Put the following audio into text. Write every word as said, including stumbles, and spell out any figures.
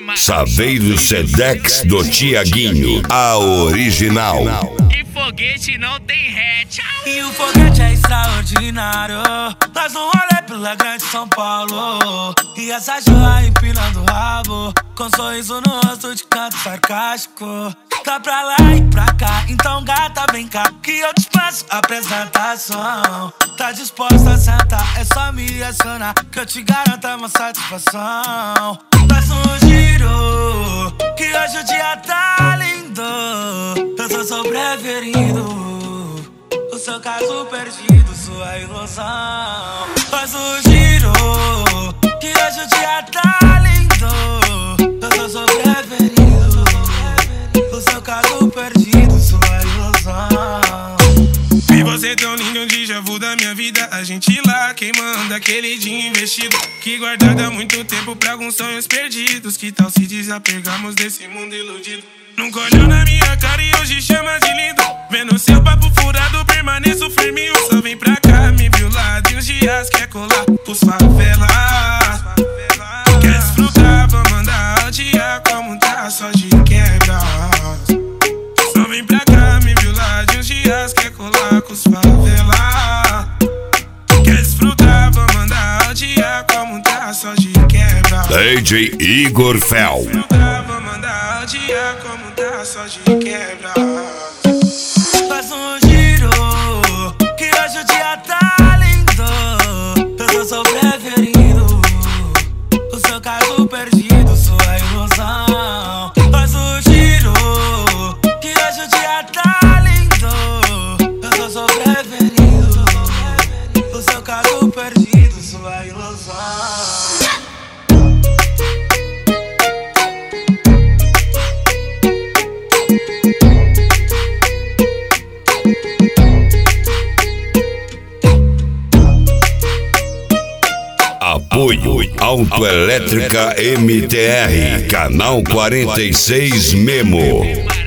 Saveiro Sedex do Tiaguinho, a original. E foguete não tem ré, tchau. E o foguete é extraordinário. Nós no rolê pela grande São Paulo. E essa joia empinando o rabo, com sorriso no rosto de canto sarcástico. Tá pra lá e pra cá, então gata vem cá, que eu te faço a apresentação. Tá disposta a sentar, é só me acionar, que eu te garanto uma satisfação. Faz um giro, que hoje o dia tá lindo. Eu sou seu preferido, o seu caso perdido, sua ilusão. Faz um giro, que hoje o dia tá lindo. Eu sou seu preferido, o seu caso perdido, sua ilusão. E você tão lindo, um déjà vu da minha vida. A gente lá queimando aquele dia investido, que guardado há muito tempo pra alguns sonhos perdidos. Que tal se desapegarmos desse mundo iludido? Nunca olhou na minha cara e hoje chama de lindo. Vendo seu papo furado, permaneço firme. Só vem pra cá, me viu lá de uns dias, quer colar pros favelas. Quer desfrutar, vou mandar ao dia como tá, só de quebra. Só vem pra cá, me viu lá de uns dias, quer colar com os favelas. Quer desfrutar, vou mandar ao dia como tá, só de quebra. D J Igor Fel. Desfrutar, vou mandar ao dia como tá, só de quebra. Faz um giro, que hoje o dia tá lindo. Eu sou seu preferido, o seu caso perdido, sua ilusão. Faz um giro, que hoje o dia tá lindo. Eu sou seu preferido, o seu caso perdido, sua ilusão. Apoio Autoelétrica M T R, Canal quarenta e seis Memo.